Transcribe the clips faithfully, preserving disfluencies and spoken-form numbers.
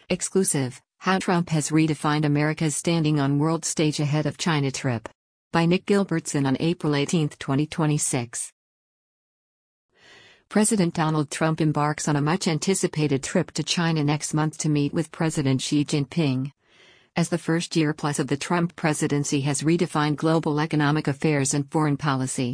Exclusive: How Trump Has Redefined America's Standing on World Stage Ahead of China Trip. By Nick Gilbertson on April eighteenth, twenty twenty-six. President Donald Trump embarks on a much-anticipated trip to China next month to meet with President Xi Jinping. As the first year plus of the Trump presidency has redefined global economic affairs and foreign policy,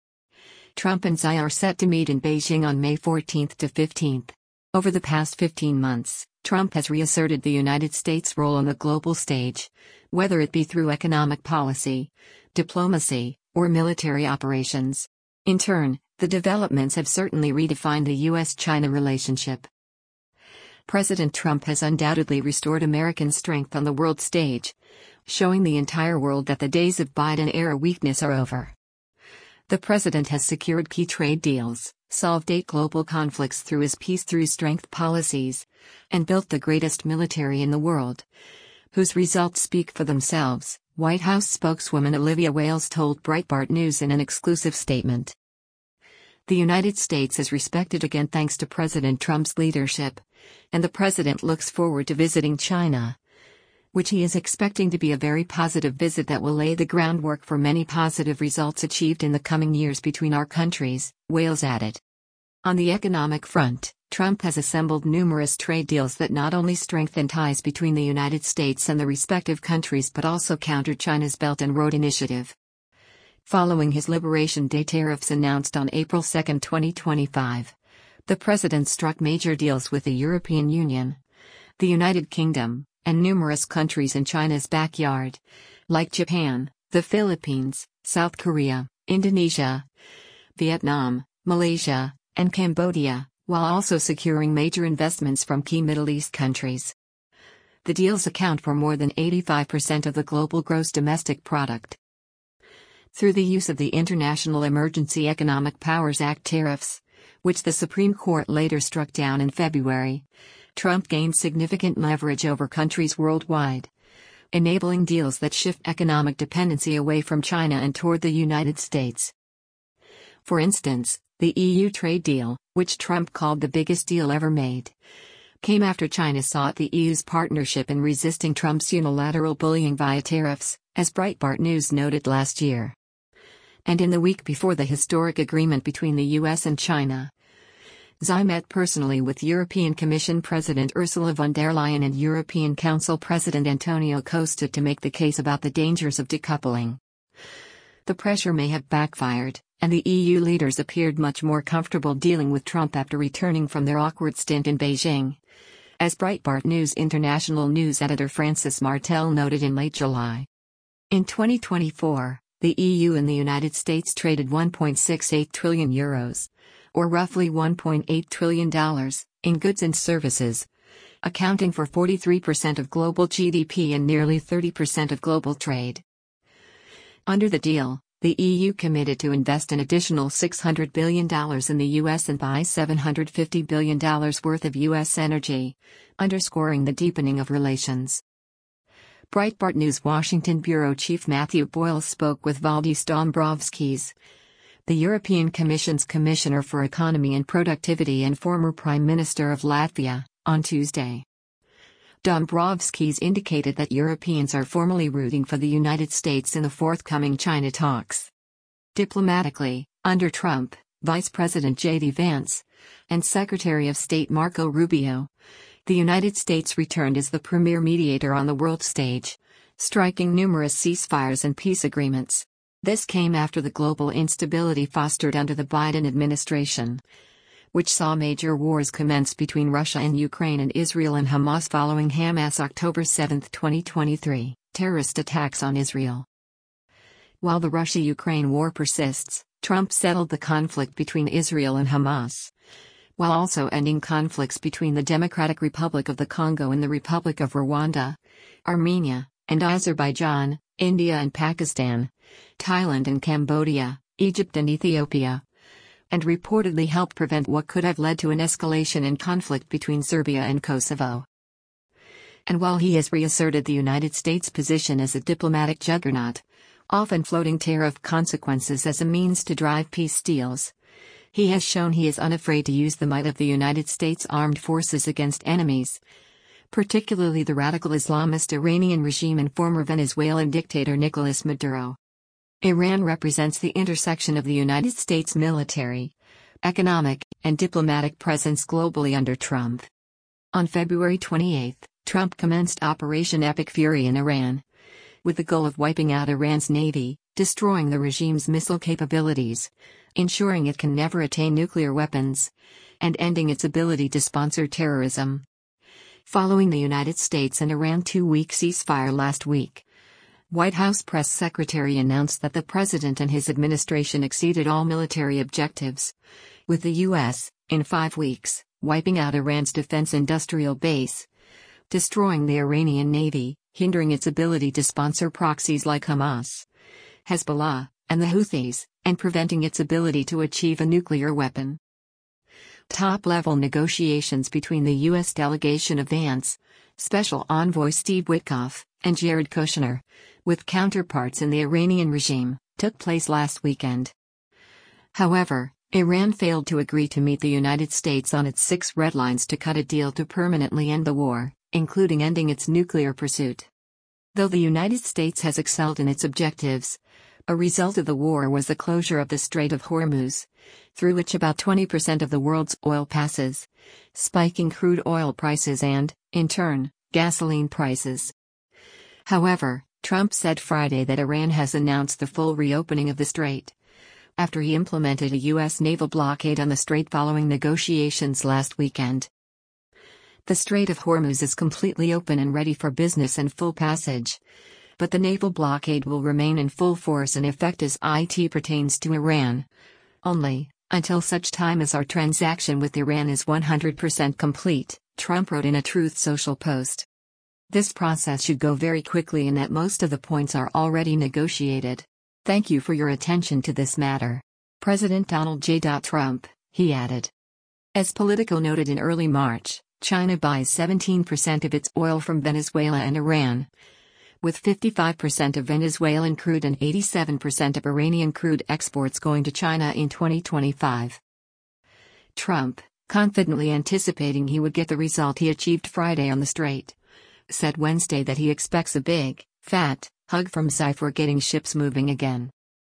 Trump and Xi are set to meet in Beijing on May fourteenth to fifteenth. Over the past fifteen months, Trump has reasserted the United States' role on the global stage, whether it be through economic policy, diplomacy, or military operations. In turn, the developments have certainly redefined the U S China relationship. President Trump has undoubtedly restored American strength on the world stage, showing the entire world that the days of Biden-era weakness are over. The president has secured key trade deals, solved eight global conflicts through his peace through strength policies, and built the greatest military in the world, whose results speak for themselves, White House spokeswoman Olivia Wales told Breitbart News in an exclusive statement. The United States is respected again thanks to President Trump's leadership, and the president looks forward to visiting China, which he is expecting to be a very positive visit that will lay the groundwork for many positive results achieved in the coming years between our countries, Wales added. On the economic front, Trump has assembled numerous trade deals that not only strengthen ties between the United States and the respective countries but also counter China's Belt and Road Initiative. Following his Liberation Day tariffs announced on April second, twenty twenty-five, the president struck major deals with the European Union, the United Kingdom, and numerous countries in China's backyard, like Japan, the Philippines, South Korea, Indonesia, Vietnam, Malaysia, and Cambodia, while also securing major investments from key Middle East countries. The deals account for more than eighty-five percent of the global gross domestic product. Through the use of the International Emergency Economic Powers Act tariffs, which the Supreme Court later struck down in February, Trump gained significant leverage over countries worldwide, enabling deals that shift economic dependency away from China and toward the United States. For instance, the E U trade deal, which Trump called the biggest deal ever made, came after China sought the E U's partnership in resisting Trump's unilateral bullying via tariffs, as Breitbart News noted last year. And in the week before the historic agreement between the U S and China, Xi met personally with European Commission President Ursula von der Leyen and European Council President Antonio Costa to make the case about the dangers of decoupling. The pressure may have backfired, and the E U leaders appeared much more comfortable dealing with Trump after returning from their awkward stint in Beijing, as Breitbart News International news editor Francis Martel noted in late July. In twenty twenty-four, the E U and the United States traded one point six eight trillion euros, or roughly one point eight trillion dollars, in goods and services, accounting for forty-three percent of global G D P and nearly thirty percent of global trade. Under the deal, the E U committed to invest an additional six hundred billion dollars in the U S and buy seven hundred fifty billion dollars worth of U S energy, underscoring the deepening of relations. Breitbart News Washington Bureau Chief Matthew Boyle spoke with Valdis Dombrovskis, the European Commission's Commissioner for Economy and Productivity and former Prime Minister of Latvia, on Tuesday. Dombrovskis indicated that Europeans are formally rooting for the United States in the forthcoming China talks. Diplomatically, under Trump, Vice President J D Vance, and Secretary of State Marco Rubio, the United States returned as the premier mediator on the world stage, striking numerous ceasefires and peace agreements. This came after the global instability fostered under the Biden administration, which saw major wars commence between Russia and Ukraine and Israel and Hamas following Hamas' October seventh, twenty twenty-three, terrorist attacks on Israel. While the Russia-Ukraine war persists, Trump settled the conflict between Israel and Hamas, while also ending conflicts between the Democratic Republic of the Congo and the Republic of Rwanda, Armenia, and Azerbaijan, India and Pakistan, Thailand and Cambodia, Egypt and Ethiopia, and reportedly helped prevent what could have led to an escalation in conflict between Serbia and Kosovo. And while he has reasserted the United States' position as a diplomatic juggernaut, often floating tariff consequences as a means to drive peace deals, he has shown he is unafraid to use the might of the United States Armed Forces against enemies, particularly the radical Islamist Iranian regime and former Venezuelan dictator Nicolas Maduro. Iran represents the intersection of the United States military, economic, and diplomatic presence globally under Trump. On February twenty-eighth, Trump commenced Operation Epic Fury in Iran, with the goal of wiping out Iran's navy, destroying the regime's missile capabilities, ensuring it can never attain nuclear weapons, and ending its ability to sponsor terrorism. Following the United States and Iran two-week ceasefire last week, White House press secretary announced that the president and his administration exceeded all military objectives, with the U S, in five weeks, wiping out Iran's defense industrial base, destroying the Iranian navy, hindering its ability to sponsor proxies like Hamas, Hezbollah, and the Houthis, and preventing its ability to achieve a nuclear weapon. Top-level negotiations between the U S delegation of Vance, Special Envoy Steve Witkoff, and Jared Kushner, with counterparts in the Iranian regime, took place last weekend. However, Iran failed to agree to meet the United States on its six red lines to cut a deal to permanently end the war, including ending its nuclear pursuit. Though the United States has excelled in its objectives, a result of the war was the closure of the Strait of Hormuz, through which about twenty percent of the world's oil passes, spiking crude oil prices and, in turn, gasoline prices. However, Trump said Friday that Iran has announced the full reopening of the strait, after he implemented a U S naval blockade on the strait following negotiations last weekend. The Strait of Hormuz is completely open and ready for business and full passage, but the naval blockade will remain in full force and effect as it pertains to Iran, only until such time as our transaction with Iran is one hundred percent complete, Trump wrote in a Truth Social post. This process should go very quickly and that most of the points are already negotiated. Thank you for your attention to this matter. President Donald J. Trump, he added. As Politico noted in early March, China buys seventeen percent of its oil from Venezuela and Iran, with fifty-five percent of Venezuelan crude and eighty-seven percent of Iranian crude exports going to China in twenty twenty-five. Trump, confidently anticipating he would get the result he achieved Friday on the strait, said Wednesday that he expects a big, fat hug from Xi for getting ships moving again.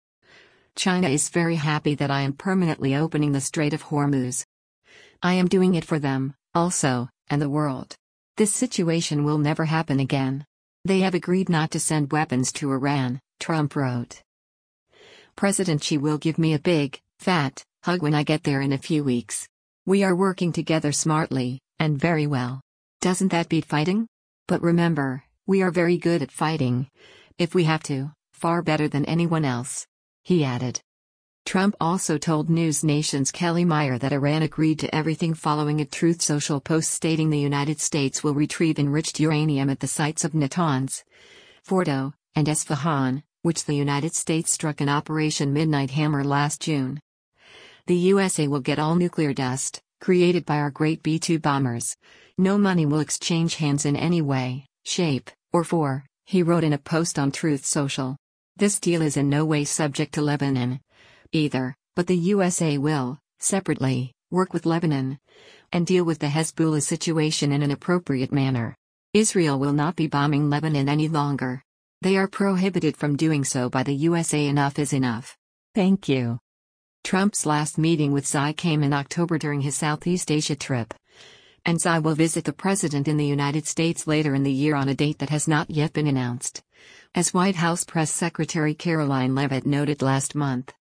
China is very happy that I am permanently opening the Strait of Hormuz. I am doing it for them, also, and the world. This situation will never happen again. They have agreed not to send weapons to Iran, Trump wrote. President Xi will give me a big, fat hug when I get there in a few weeks. We are working together smartly, and very well. Doesn't that beat fighting? But remember, we are very good at fighting. If we have to, far better than anyone else, he added. Trump also told News Nation's Kelly Meyer that Iran agreed to everything following a Truth Social post stating the United States will retrieve enriched uranium at the sites of Natanz, Fordo, and Esfahan, which the United States struck in Operation Midnight Hammer last June. The U S A will get all nuclear dust, created by our great B two bombers. No money will exchange hands in any way, shape, or form, he wrote in a post on Truth Social. This deal is in no way subject to Lebanon, either, but the U S A will, separately, work with Lebanon, and deal with the Hezbollah situation in an appropriate manner. Israel will not be bombing Lebanon any longer. They are prohibited from doing so by the U S A. Enough is enough. Thank you. Trump's last meeting with Xi came in October during his Southeast Asia trip, and Xi will visit the president in the United States later in the year on a date that has not yet been announced, as White House Press Secretary Caroline Leavitt noted last month.